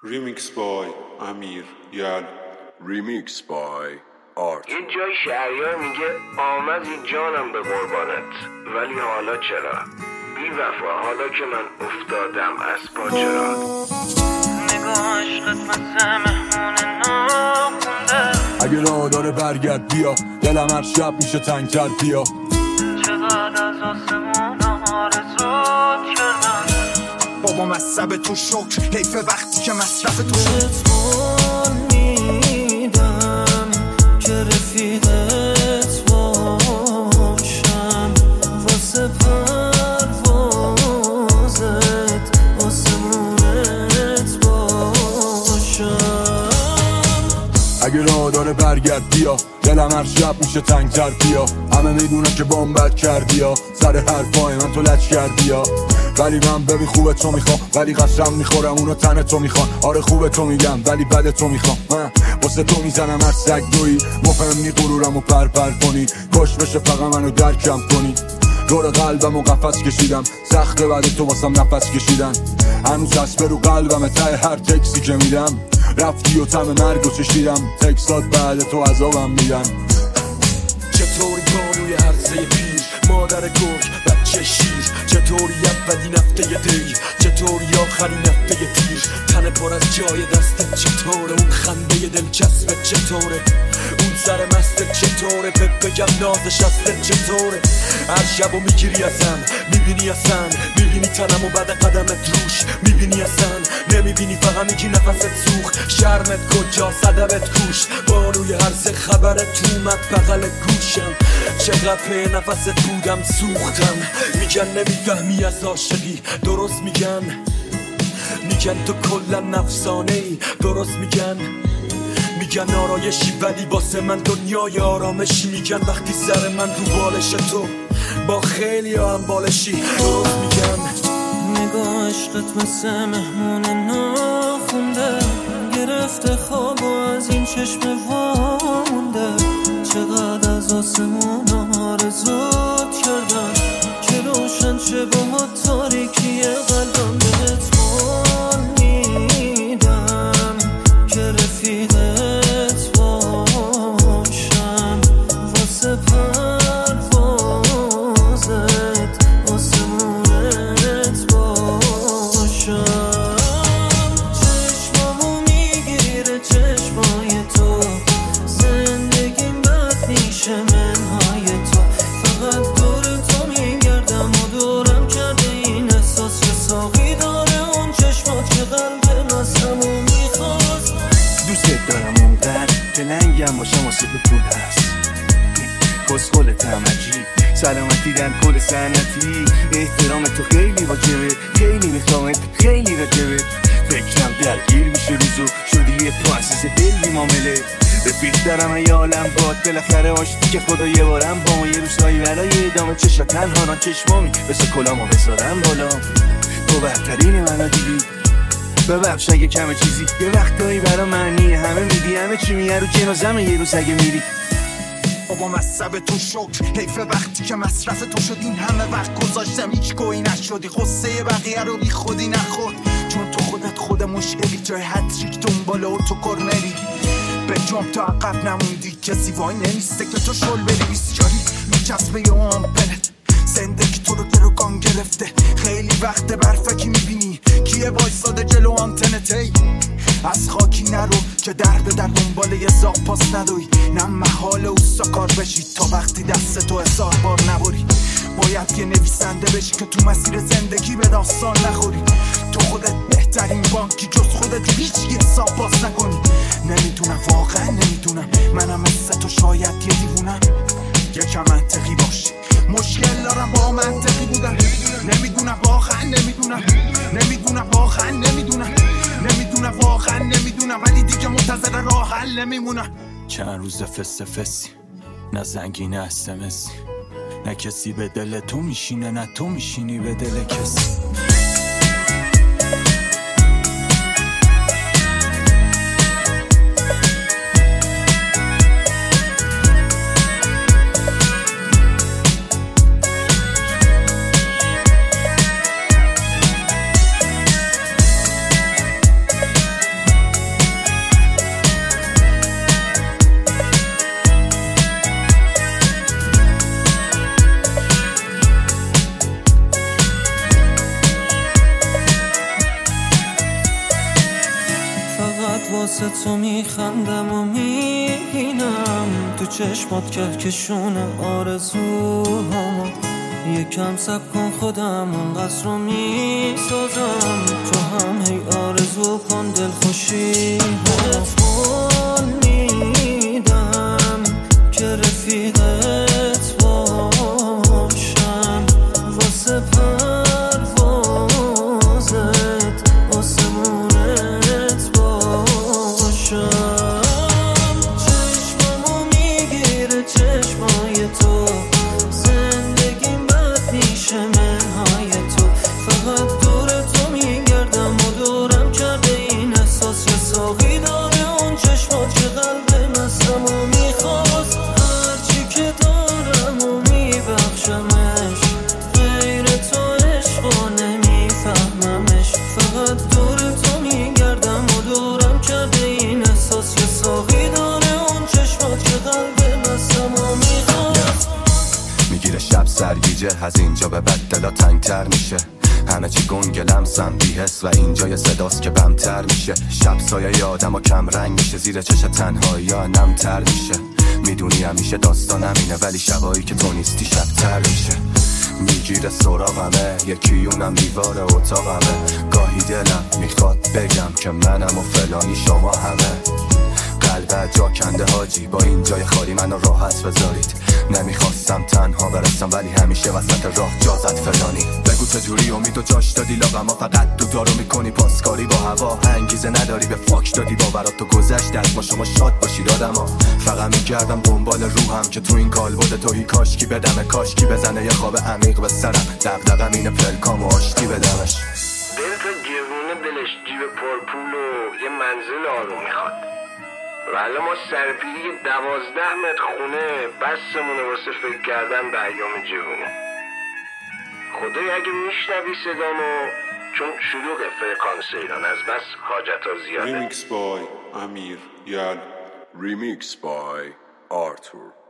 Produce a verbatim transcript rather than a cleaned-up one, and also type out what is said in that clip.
ریمیکس بای امیر یل. ریمیکس بای آرت. یه جای شهریار میگه آمدی جانم به قربانت، ولی حالا چرا بی وفا، حالا که من افتادم از پا چرا. نگاه عشقت مثل مهمون ناخونده، اگه راه داره برگرد بیا، دلم هر شب میشه تنگتر بیا. چقدر از آسمون آرزوت کردن، بابا مصب تو شکر حیف وقتی که مصرف تو شد. اتمال میدم که رفیقت باشم، واسه پروازت آسمونت باشم. اگه راه داره برگرد بیا، دلم هر شب میشه تنگتر بیا. همه میدونن که بامبت کردی یا سر حرفای من تو لچ کردی یا، ولی من ببین خوبه تو میخوام، ولی قسم میخورم اونو تن تو میخوان. آره خوبه تو میگم ولی بده تو میخوام، من واسه تو میزنم هر سگ دوی. مفهم نی غرورم و پر پر کنی، کش بشه فقط منو درکم کنی. دور قلبم و قفس کشیدم، سخته بعد تو واسم نفس کشیدن. هنوز دست برو قلبم ته هر تکسی که میدم. رفتی و تم مرگو چشیدم، تکسات بعد تو عذابم میدن. چطوری بانوی عرضه پیر، مادر گرگ بچه شیر. چطوری اولی نفته دی، چطوری آخری نفته تیر. تن پر از جای دستت چطوره، اون خنده دلچسبت چطوره، اون سر مستت چطوره. بهت بگم نازش هستت چطوره. هر شبو میگیری ازم، میبینی اصلا، میبینی تنمو بعد قدمت روش، میبینی اصلا نمیبینی، فقط میگی نفست سوخ. شرمت کجا صدبت کوش، بانوی هر سه خبرت اومد بغل گوشم. چقدر پی نفست بودم سوختم. میگن نمیفهمی از عاشقی، درست میگن، میگن تو کلا نفسانه ای، درست میگن. میگن آرایشی ولی واسه من دنیای آرامشی. میگن وقتی سر من رو بالش تو با خیلی هم بالشی، درست میگن. نگاه عشقت مثل مهمون ناخونده، گرفته خواب و از این چشم وامونده. چقدر از آسمون آرزوت کردن، که روشن چه با تاریکی قلبم. بهت قول میدم که رفیقت باشم، واسه پروازت آسمونت باشم. چشمامو میگیره چشمای تو، زندگیم بد میشه منهای تو. فقط دور تو میگردم و دورم کرده این احساس که ساقی داره اون چشمات که قلب نازمو میخواست. دوست دارم اونقدر که لنگم باشم واسه تو پول هست. کسخلت هم عجیب، سلامتی در کل سنتی. احترام تو خیلی واجبه، خیلی میخوامت، خیلی راجبه. فکرم درگیر میشه روزو، شدی یه پرنسس دلی معامله. رفیق دارم یه عالم باد، بالاخره آشتی که خدا یه بارم با ما. یه روزایی برای ادامه چشا تنها را چشمامی بسه کلامو بذارم بالا. تو بهترین منو دیدی، ببخش اگه کم چیزی. یه وقتایی برا معنی همه میدی، همه چی میگه رو جنازمه یه روز اگه میری. بابا مصب تو شکر حیف وقتی که مصرف تو شد. این همه وقت گذاشتم هیچ گویی نشدی، غصه بقیه رو بی خودی نخورد. چون تو خودت خود مشکلی، جای هتریک دنباله و تو کرنری. به جام تا عقب نموندی، کسی وای نمیسته که تو شل بری بیسیاری. میچسبه یه آمپلت، زندگی تو رو گروگان گرفته. خیلی وقت برفکی میبینی کیه وایساده جلو آنتنتی. از خاکی نرو که در به در دنبال یه زاق پاس ندوی. نه محال اوستا کار بشی تا وقتی دست تو هزار بار نبری. باید یه نویسنده بشی که تو مسیر زندگی به داستان نخوری. تو خودت بهترین بانکی، جز خودت هیچ یه حساب باز نکنی. نمیدونم واقعا نمیدونم، منم مثل تو شاید یه دیوونم. یکم منطقی باشی، مشکل دارم با منطقی بودن. نمیدونم واقعا نمیدونم، نمیدونم واقعا نمیدونم، نمیدونم واقعا نمیدونم، ولی دیگه منتظر راه حل نمیمونم. چند روز فس فسی، نه زنگی نه اسمسی. نه کسی به دل تو میشینه، نه تو میشینی به دل کسی. فقط واسه تو میخندم و میبینم تو چشمات کهکشون آرزوهامو. یکم صبر کن خودم اون قصر رو میسازم، تو هم هی آرزو کن دل خوشی بهت قول میدم که رفیقت باشم، واسه پروازت آسمونت باشم. چشمامو میگیره چشمای تو، زندگیم بد میشه منهای تو. فقط دور تو میگردم و دورم کرده این احساس، یه ساقی داره اون چشمات که قلب مستم و میخواست. هرچی که دارم و میبخشمش، غیر تو عشقا نمیفهممش. فقط دور تو میگردم و دورم کرده این احساس، یه ساقی داره اون چشمات که قلب مستم و میخواست. میگیره شب سرگیجه، از اینجا به بعد دلا تنگتر میشه. همه چی گنگ لمسم بی حس و اینجا یه صداست که بمتر میشه. شب سایه ی آدم ها کم رنگ میشه، زیر چش تنهایی ها نمتر میشه. میدونی همیشه داستان همینه، ولی شبایی که تو نیستی شبتر میشه. میگیره سراغمه یکی اونم دیوار اتاقمه. گاهی دلم میخواد بگم که منم و فلانی شما همه. قلب جا کنده حاجی، با این جای خالی منو راحت بذارید. نمیخواستم تنها برسم ولی همیشه وسط راه جا زد فلانی. بگو چجوری امید و جاش دادی لاغم ها، فقط تو دارو میکنی پاسکاری با هوا. انگیزه نداری به فاک دادی باورات تو گذشت، از ما شما شاد باشید آدم ها. فقط میگردم دنبال روحم که تو این کالبد توهی کاشکی بدمه، کاشکی بزنه یه خواب عمیق به سرم. دغدغم اینه پلکام و آشتی بدمش. دل تا جوونه دلش جیب پرپول و یه منزل آروم میخواد، ولی ما سرپیری دوازده متر خونه بسمونه واسه فکر کردن به ایام جوونه. خدای اگه میشنوی صدامو، چون شلوغ فرکانس ایران از بس حاجتا زیاده. Remix by امیر یال. Remix by Arthur.